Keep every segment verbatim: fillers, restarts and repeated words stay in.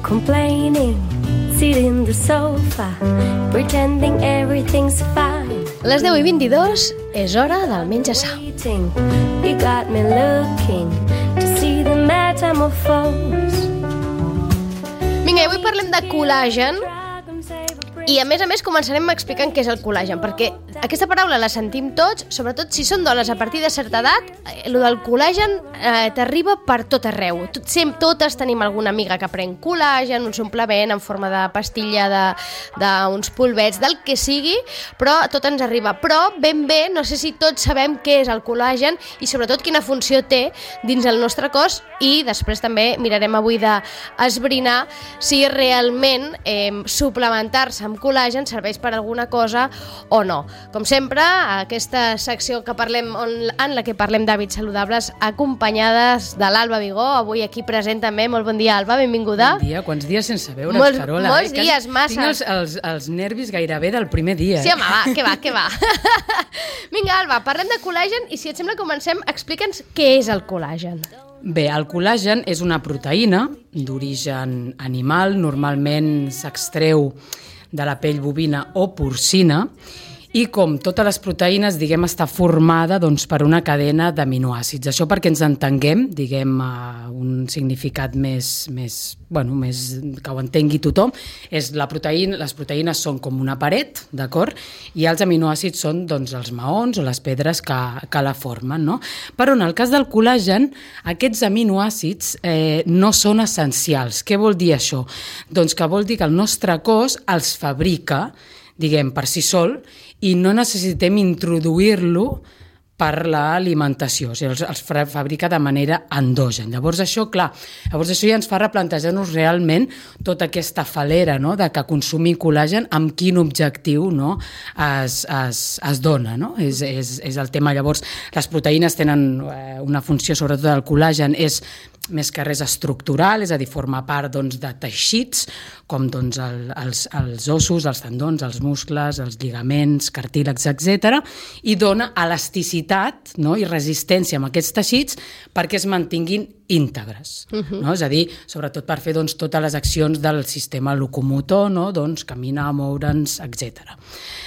complaining, sit in the sofa, pretending everything's fine. Les deu i vint-i-dos és hora del menjar sa. You got me looking to see the metamorphose. Vinga, avui parlem de col·làgen i a més a més començarem explicant què és el col·làgen, perquè aquesta paraula la sentim tots, sobretot si són dones a partir de certa edat. Lo del col·làgen eh, t'arriba per tot arreu. Tot, sempre, totes tenim alguna amiga que pren col·làgen, un suplement en forma de pastilla, d'uns polvets, del que sigui, però tot ens arriba. Però ben bé, no sé si tots sabem què és el col·làgen i sobretot quina funció té dins el nostre cos, i després també mirarem avui d'esbrinar si realment eh, suplementar-se amb col·làgen serveix per alguna cosa o no. Com sempre, aquesta secció que parlem, en la que parlem d'hàbits saludables, acompanyades de l'Alba Vigó, avui aquí present també. Molt bon dia, Alba, benvinguda. Bon dia, quants dies sense veure's, molts, Carola. Molts eh? dies, massa. Tinc els, els, els nervis gairebé del primer dia. Sí, eh? home, va, què va, què va. Vinga, Alba, parlem de col·làgen i si et sembla comencem, explica'ns què és el col·làgen. Bé, el col·làgen és una proteïna d'origen animal, normalment s'extreu de la pell bovina o porcina, i com totes les proteïnes, diguem, està formada doncs, per una cadena d'aminoàcids. Això perquè ens entenguem, diguem, uh, un significat més, més, bueno, més que ho entengui tothom, és la proteïna, les proteïnes són com una paret, d'acord? I els aminoàcids són doncs, els maons o les pedres que, que la formen, no? Però en el cas del col·làgen, aquests aminoàcids eh, no són essencials. Què vol dir això? Doncs que vol dir que el nostre cos els fabrica, diguem, per si sol, i no necessitem introduir-lo per l'alimentació, o sigui, els, els fabrica de manera endògen. Llavors això, clar, llavors això ja ens fa replantejar-nos realment tota aquesta falera, no?, de que consumir col·làgen amb quin objectiu, no?, es, es, es dona, no? És, és, és el tema. Llavors, les proteïnes tenen eh, una funció, sobretot del col·làgen, és més que res estructural, és a dir, forma part doncs, de teixits, com doncs, el, els, els ossos, els tendons, els muscles, els lligaments, cartílags, etcètera, i dona elasticitat, no?, i resistència amb aquests teixits perquè es mantinguin íntegres. Uh-huh. No? És a dir, sobretot per fer doncs, totes les accions del sistema locomotor, no?, doncs, caminar, moure'ns, etcètera.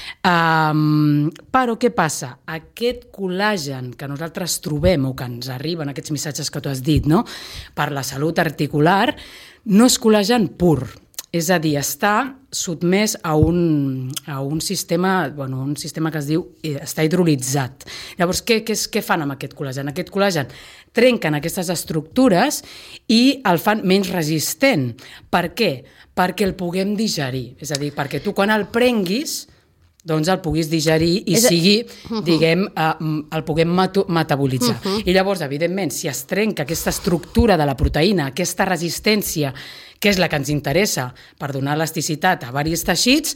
Um, però què passa? Aquest col·làgen que nosaltres trobem o que ens arriben, aquests missatges que tu has dit, no?, per la salut articular, no és col·làgen pur. És a dir, està sotmès a un, a un sistema, bueno, un sistema que es diu, està hidrolitzat. Llavors, què, què, què fan amb aquest col·làgen? Aquest col·làgen trenquen aquestes estructures i el fan menys resistent. Per què? Perquè el puguem digerir. És a dir, perquè tu quan el prenguis, doncs el puguis digerir i sigui, uh-huh. diguem, uh, el puguem mat- metabolitzar. Uh-huh. I llavors, evidentment, si es trenca aquesta estructura de la proteïna, aquesta resistència, que és la que ens interessa per donar elasticitat a diversos teixits,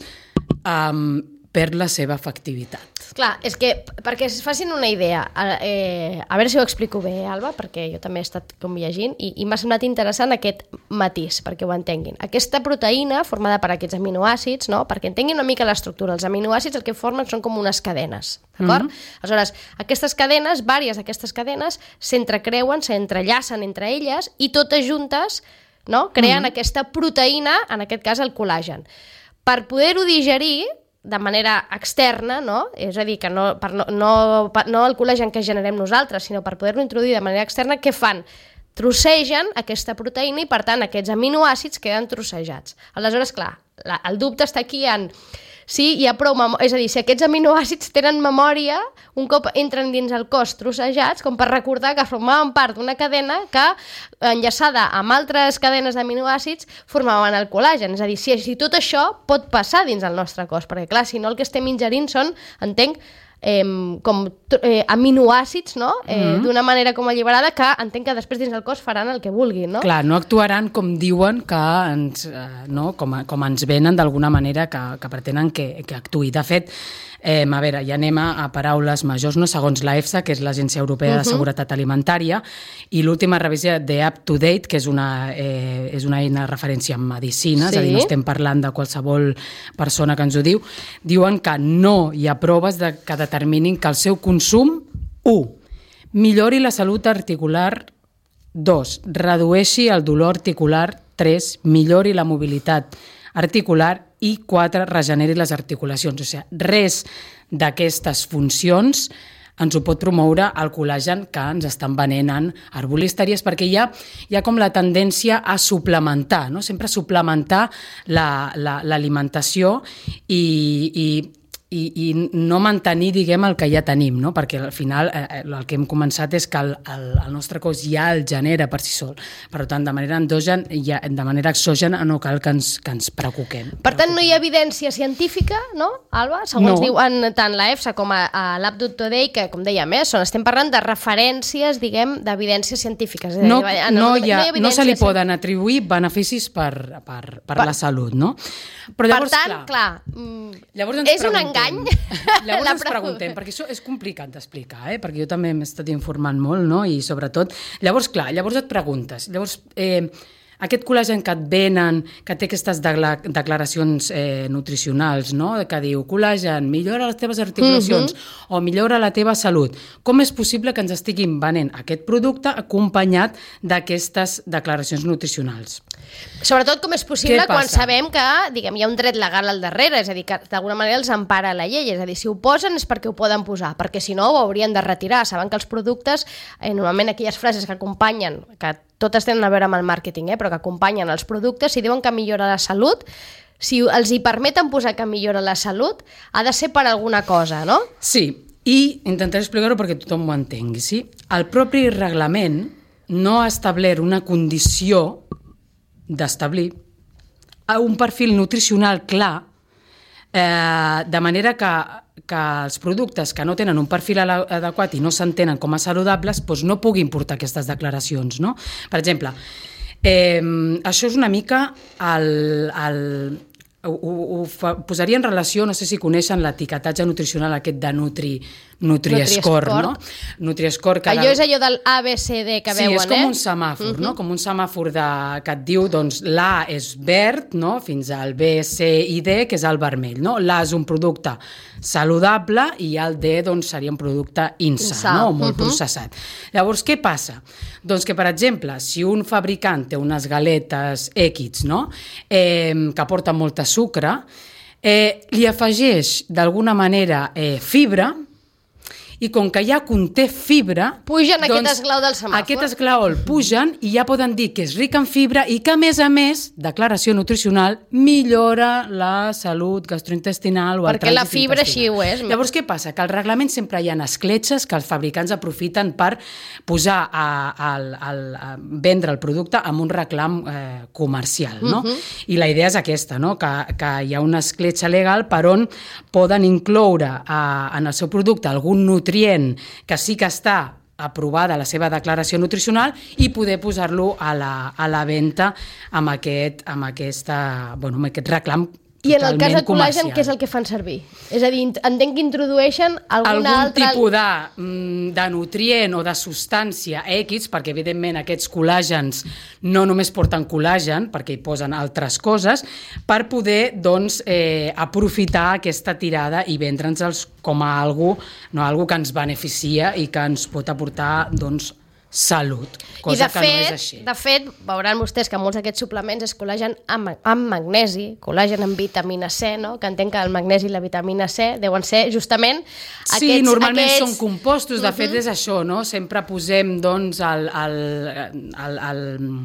um, perd la seva efectivitat. Clar, és que, perquè es facin una idea, eh, a veure si ho explico bé, Alba, perquè jo també he estat com llegint, i, i m'ha semblat interessant aquest matís, perquè ho entenguin. Aquesta proteïna, formada per aquests aminoàcids, no?, perquè entenguin una mica l'estructura, els aminoàcids el que formen són com unes cadenes, d'acord? Mm-hmm. Aleshores, aquestes cadenes, vàries d'aquestes cadenes, s'entrecreuen, s'entrellacen entre elles, i totes juntes, no?, creen mm-hmm. aquesta proteïna, en aquest cas el col·làgen. Per poder-ho digerir de manera externa, no?, és a dir, que no, per no, no, no el col·làgen que generem nosaltres, sinó per poder-lo introduir de manera externa, què fan? Trossegen aquesta proteïna i, per tant, aquests aminoàcids queden trossejats. Aleshores, clar, la, el dubte està aquí en si hi ha prou memòria, és a dir, si aquests aminoàcids tenen memòria, un cop entren dins el cos trossejats, com per recordar que formaven part d'una cadena que, enllaçada amb altres cadenes d'aminoàcids, formaven el col·làgen. És a dir, si, si tot això pot passar dins el nostre cos, perquè clar, si no el que estem ingerint són, entenc, Eh, com eh, aminoàcids, no? eh, mm-hmm. d'una manera com alliberada, que entenc que després dins el cos faran el que vulguin, no? Clar, no actuaran com diuen que ens, eh, no? com, a, com ens venen d'alguna manera que, que pretenen que, que actuï. De fet, eh, a veure, ja anem a, a paraules majors, no? Segons l'A E F S A, que és l'Agència Europea uh-huh. de Seguretat Alimentària, i l'última revisió de Up to Date, que és una, eh, és una eina de referència en medicina, sí. És a dir, no estem parlant de qualsevol persona que ens ho diu, diuen que no hi ha proves de, que determinin que el seu consum, u, millori la salut articular, dos, redueixi el dolor articular, tres, millori la mobilitat articular i quatre, regeneri les articulacions. O sigui, res d'aquestes funcions ens ho pot promoure el col·lagen que ens estan venent en herbolisteries, perquè hi ha, hi ha com la tendència a suplementar, no? Sempre suplementar l'alimentació la, la, i, i I, i no mantenir, diguem, el que ja tenim, no? Perquè al final eh, el que hem començat és que el, el, el nostre cos ja el genera per si sol. Per tant, de manera endogen, ja, de manera exògena, no cal que ens, que ens preocupem. Per tant, no hi ha evidència científica, no, Alba? Segons no. diuen tant la EFSA com a, a l'Update Today, que, com dèiem, eh, són, estem parlant de referències, diguem, d'evidències científiques. No, no, no, hi ha, no, no se li poden atribuir beneficis per, per, per, per la salut, no? Però llavors, per tant, clar, clar llavors ens és un engany. Llavors ens preguntem, perquè això és complicat d'explicar, eh? Perquè jo també m'he estat informant molt, no? I sobretot, llavors, clar, llavors et preguntes, llavors, eh, aquest col·lagen que et venen, que té aquestes declaracions eh, nutricionals, no? Que diu, col·lagen, millora les teves articulacions mm-hmm. o millora la teva salut. Com és possible que ens estiguin venent aquest producte acompanyat d'aquestes declaracions nutricionals? Sobretot com és possible quan sabem que, diguem, hi ha un dret legal al darrere, és a dir, que d'alguna manera els empara la llei, és a dir, si ho posen és perquè ho poden posar, perquè si no ho haurien de retirar. Saben que els productes, eh, normalment aquelles frases que acompanyen, que totes tenen a veure amb el màrqueting, eh, però que acompanyen els productes, si diuen que millora la salut, si els hi permeten posar que millora la salut, ha de ser per alguna cosa, no? Sí, i intentaré explicar-ho perquè tothom ho entengui, sí? El propi reglament no ha establert una condició d'establir un perfil nutricional clar, eh, de manera que, que els productes que no tenen un perfil adequat i no s'entenen com a saludables doncs no puguin portar aquestes declaracions, no? Per exemple, eh, això és una mica el... el Ho, ho, ho posaria en relació, no sé si coneixen l'etiquetatge nutricional aquest de Nutri, Nutri-Score, no? Nutri-Score. Que allò és allò del A, B, C, D que sí, veuen, eh? Sí, és com un semàfor, uh-huh. no? Com un semàfor de, que et diu, doncs, l'A és verd, no? Fins al B, C i D, que és el vermell, no? L'A és un producte saludable i el D, doncs, seria un producte insa, Insa. no? Molt uh-huh. processat. Llavors, què passa? Doncs que, per exemple, si un fabricant té unes galetes X, no? Eh, que porten molta sucre, eh, li afegeix d'alguna manera eh, fibra, i com que ja conté fibra... Pugen doncs, aquest esglau del semàfor. Aquest esglau el pugen i ja poden dir que és ric en fibra i que, a més a més, declaració nutricional, millora la salut gastrointestinal o el perquè la fibra així ho és. Llavors, què passa? Que al reglament sempre hi ha escletxes que els fabricants aprofiten per posar a, a, a, a vendre el producte amb un reclam eh, comercial, no? Uh-huh. I la idea és aquesta, no? Que, que hi ha una escletxa legal per on poden incloure a, en el seu producte algun nutrient que sí que està aprovada la seva declaració nutricional i poder posar-lo a la, a la venda amb aquest, amb aquesta, bueno, amb aquest reclam I en el cas del col·lagen, què és el que fan servir? És a dir, entenc que introdueixen alguna algun altra... tipus de, de nutrient o de substància X, perquè evidentment aquests col·làgens no només porten col·lagen, perquè hi posen altres coses, per poder doncs, eh, aprofitar aquesta tirada i vendre'ns com a algo, no, algo que ens beneficia i que ens pot aportar doncs, salut, cosa I de que fet, no és així. De fet, veuran vostès que molts d'aquests suplements es col·lagen amb, amb magnesi, col·lagen amb vitamina C, no? Que entenc que el magnesi i la vitamina C deuen ser justament aquests... Sí, normalment aquests... són compostos, de uh-huh. fet és això, no? Sempre posem doncs, el, el, el, el,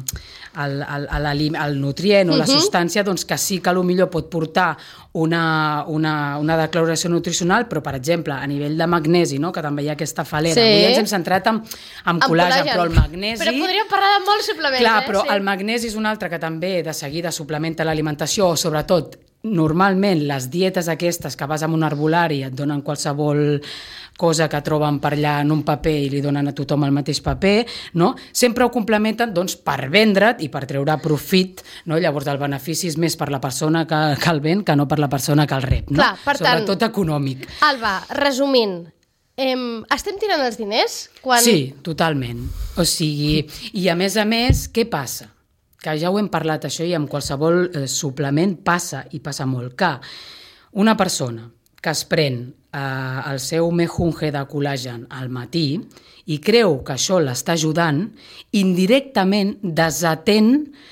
el, el, el, el nutrient o la uh-huh. substància doncs, que sí que potser pot portar una, una, una declaració nutricional, però, per exemple, a nivell de magnesi, no? Que també hi ha aquesta falera. Sí. Avui ens hem centrat en, en col·lagen, però el magnesi... Però podríem parlar de molts suplements, Clar, eh? però sí. el magnesi és un altre que també de seguida suplementa l'alimentació, o sobretot, normalment, les dietes aquestes que vas a un herbolari et donen qualsevol cosa que troben per allà en un paper i li donen a tothom el mateix paper, no? Sempre ho complementen doncs, per vendre't i per treure profit, no? Llavors el benefici és més per la persona que, que el ven que no per la persona que el rep, no? Clar, per tant, sobretot econòmic. Alba, resumint, Em, estem tirant els diners? Quan... Sí, totalment. O sigui, i a més a més, què passa? Que ja ho hem parlat això i amb qualsevol eh, suplement passa, i passa molt, que una persona que es pren eh, el seu mejunge de col·lagen al matí i creu que això l'està ajudant, indirectament desatén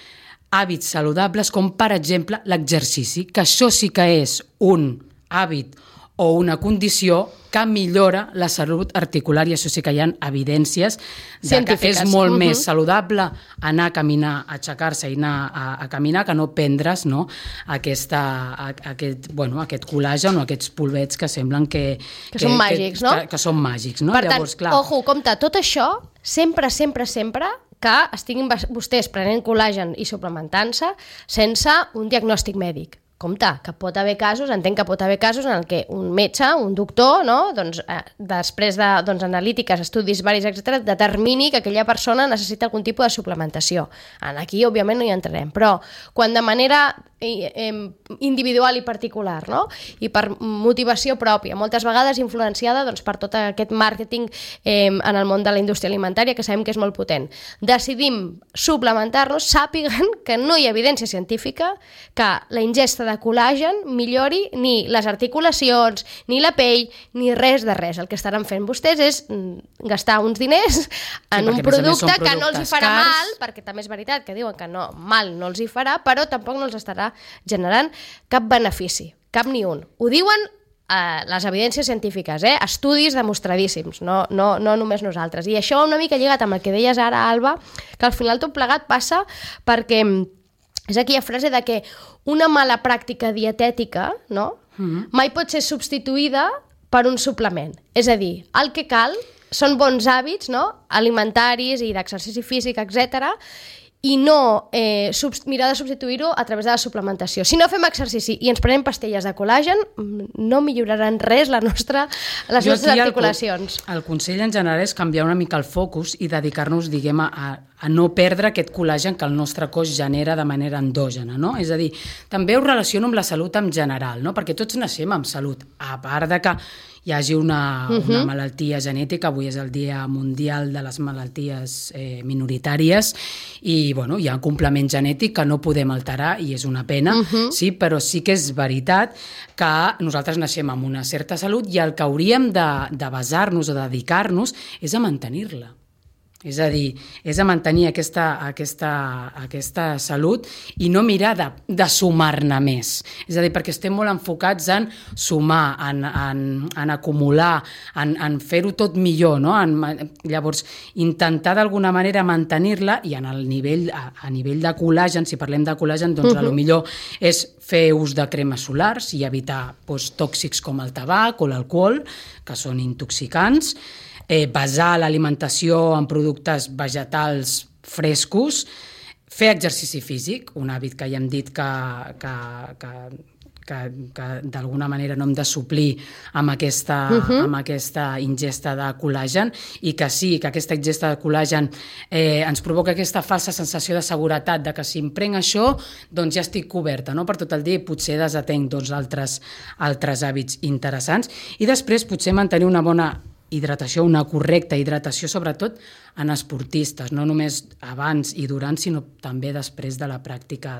hàbits saludables com, per exemple, l'exercici, que això sí que és un hàbit o una condició que millora la salut articular, i això sí que hi ha evidències de que és molt uh-huh. més saludable anar a caminar, a aixecar-se i anar a, a caminar que no prendre's, no, aquesta, a, aquest, bueno, aquest col·làgen o aquests polvets que semblen que... Que, que són màgics, que, no? Que, que són màgics, no? Per tant, Llavors, clar, ojo, compte, tot això, sempre, sempre, sempre que estiguin vostès prenent col·làgen i suplementant-se sense un diagnòstic mèdic. Compte, que pot haver casos, entenc que pot haver casos en el que un metge, un doctor, no? doncs, eh, després de doncs, analítiques, estudis varis, etcètera, determini que aquella persona necessita algun tipus de suplementació. Aquí, òbviament, no hi entrarem, però quan de manera eh, individual i particular, no? I per motivació pròpia, moltes vegades influenciada doncs, per tot aquest màrqueting eh, en el món de la indústria alimentària, que sabem que és molt potent, decidim suplementar-nos, sàpiguen que no hi ha evidència científica que la ingesta de col·làgen millori ni les articulacions, ni la pell, ni res de res. El que estaran fent vostès és gastar uns diners en sí, un producte que no els hi farà cars. mal, perquè també és veritat que diuen que no, mal no els hi farà, però tampoc no els estarà generant cap benefici, cap ni un. Ho diuen eh, les evidències científiques, eh? Estudis demostradíssims, no, no, no només nosaltres. I això una mica lligat amb el que deies ara, Alba, que al final tot plegat passa perquè és aquella frase de que una mala pràctica dietètica, no? Mm-hmm. mai pot ser substituïda per un suplement. És a dir, el que cal són bons hàbits, no? alimentaris i d'exercici físic, etcètera, i no eh, mirar de substituir-ho a través de la suplementació. Si no fem exercici i ens prenem pastilles de col·làgen, no milloraran res la nostra, les jo nostres articulacions. El, el consell en general és canviar una mica el focus i dedicar-nos, diguem, a, a no perdre aquest col·làgen que el nostre cos genera de manera endògena, no? És a dir, també ho relaciono amb la salut en general, no? Perquè tots naixem amb salut, a part de que hi hagi una, uh-huh. una malaltia genètica, avui és el Dia Mundial de les Malalties eh, Minoritàries, i bueno, hi ha un complement genètic que no podem alterar i és una pena, uh-huh. sí, però sí que és veritat que nosaltres naixem amb una certa salut i el que hauríem de, de basar-nos o dedicar-nos és a mantenir-la. És a dir, és a mantenir aquesta, aquesta, aquesta salut i no mirar de, de sumar-ne més. És a dir, perquè estem molt enfocats en sumar, en, en, en acumular, en, en fer-ho tot millor, no? En, llavors, intentar d'alguna manera mantenir-la i en el nivell, a, a nivell de col·làgen, si parlem de col·làgen, doncs uh-huh. a lo millor és fer ús de cremes solars i evitar doncs, tòxics com el tabac o l'alcohol, que són intoxicants, Eh, basar l'alimentació en productes vegetals frescos, fer exercici físic, un hàbit que ja hem dit que, que, que, que, que d'alguna manera no hem de suplir amb aquesta, uh-huh. amb aquesta ingesta de col·làgen i que sí, que aquesta ingesta de col·làgen eh, ens provoca aquesta falsa sensació de seguretat, de que si em prenc això doncs ja estic coberta, no? Per tot el dia i potser desatenc doncs, altres, altres hàbits interessants i després potser mantenir una bona hidratació, una correcta hidratació, sobretot en esportistes, no només abans i durant, sinó també després de la pràctica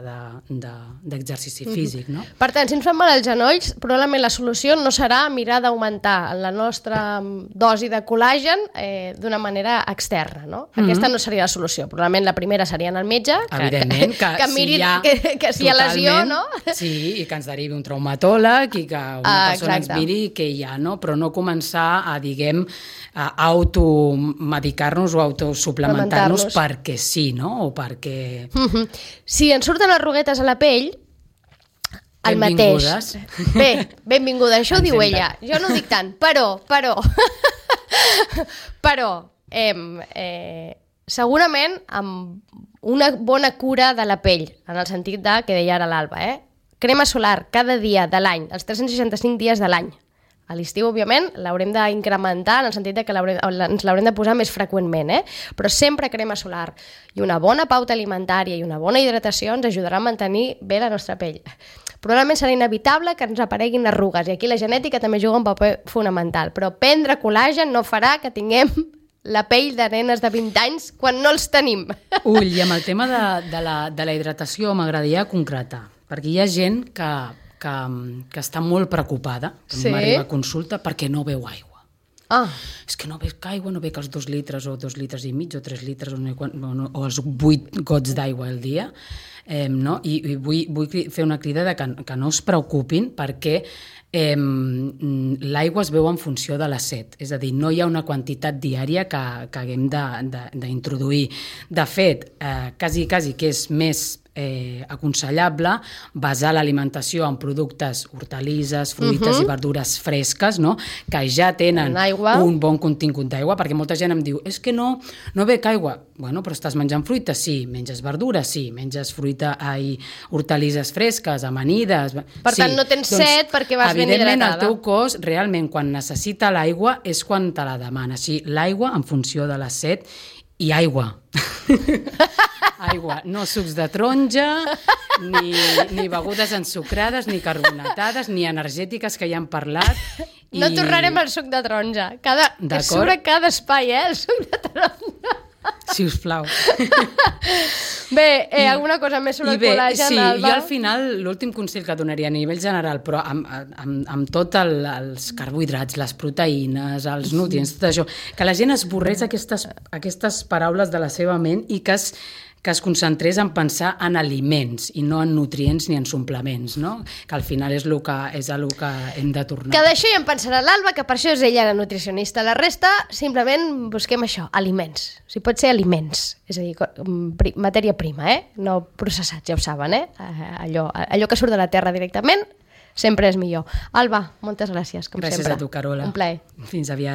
d'exercici de, de, físic. No? Per tant, si ens fan mal els genolls, probablement la solució no serà mirar d'augmentar la nostra dosi de col·làgen eh, d'una manera externa. No? Aquesta mm-hmm. no seria la solució. Probablement la primera seria en el metge, que, evidentment, que, que, que miri si hi ha, que, que si hi ha lesió, no? Sí, i que ens derivi un traumatòleg i que una ah, persona exacte. ens miri què hi ha, no? Però no començar a, diguem, a automedicar-nos o autosuplementar-nos perquè sí, no? O perquè... Mm-hmm. Si ens surten arruguetes a la pell, el mateix. Bé, benvinguda, això ho diu ella. Jo no ho dic tant, però, però, però, eh, eh, segurament amb una bona cura de la pell, en el sentit de, que deia ara l'Alba, eh? Crema solar cada dia de l'any, els tres-cents seixanta-cinc dies de l'any. A l'estiu, òbviament, l'haurem d'incrementar en el sentit de que ens l'haurem de posar més freqüentment, eh? Però sempre crema solar i una bona pauta alimentària i una bona hidratació ens ajudarà a mantenir bé la nostra pell. Probablement serà inevitable que ens apareguin arrugues i aquí la genètica també juga un paper fonamental, però prendre col·làgen no farà que tinguem la pell de nenes de vint anys quan no els tenim. Ull, i amb el tema de, de, la, de la hidratació m'agradaria concretar, perquè hi ha gent que... Que, que està molt preocupada, que sí? m'arriba a consulta perquè no beu aigua. Ah. És que no bec aigua, no bec els dos litres o dos litres i mig o tres litres o, no, o, o els vuit gots d'aigua al dia. Eh, no? I, i vull, vull fer una crida de que, que no us preocupin perquè Eh, l'aigua es veu en funció de la set, és a dir, no hi ha una quantitat diària que, que haguem d'introduir. De, de, de fet, eh, quasi, quasi que és més eh, aconsellable basar l'alimentació en productes hortalisses, fruites uh-huh. i verdures fresques, no? Que ja tenen un bon contingut d'aigua, perquè molta gent em diu, és que no, no bec aigua. Bueno, però estàs menjant fruita? Sí. Menges verdures? Sí. Menges fruita, ai, hortalisses fresques, amanides... Per tant, sí. no tens doncs, set perquè vas ben hidratada. Evidentment, el teu cos, realment, quan necessita l'aigua, és quan te la demana. Així, l'aigua, en funció de la set, i aigua. Aigua, no sucs de taronja, ni, ni begudes ensucrades, ni carbonatades, ni energètiques, que ja hem parlat. I... No tornarem al suc de taronja. Cada... És sobre cada espai, eh, el suc de taronja. Si us plau. Bé, eh, alguna cosa més sobre I el bé, col·lagen, sí, Alba? Jo al final, l'últim consell que donaria a nivell general, però amb, amb, amb tot el, els carbohidrats, les proteïnes, els nutrients, tot això, que la gent esborrés aquestes, aquestes paraules de la seva ment i que es, que es concentrés en pensar en aliments i no en nutrients ni en suplements, no? Que al final és el que, és el que hem de tornar. Que d'això ja en pensarà l'Alba, que per això és ella la nutricionista. La resta, simplement busquem això, aliments. O sigui, pot ser aliments, és a dir, matèria prima, eh? No processats, ja ho saben, eh? Allò, allò que surt de la terra directament sempre és millor. Alba, moltes gràcies, com gràcies sempre. Gràcies a tu, Carola. Un plaer. Fins aviat.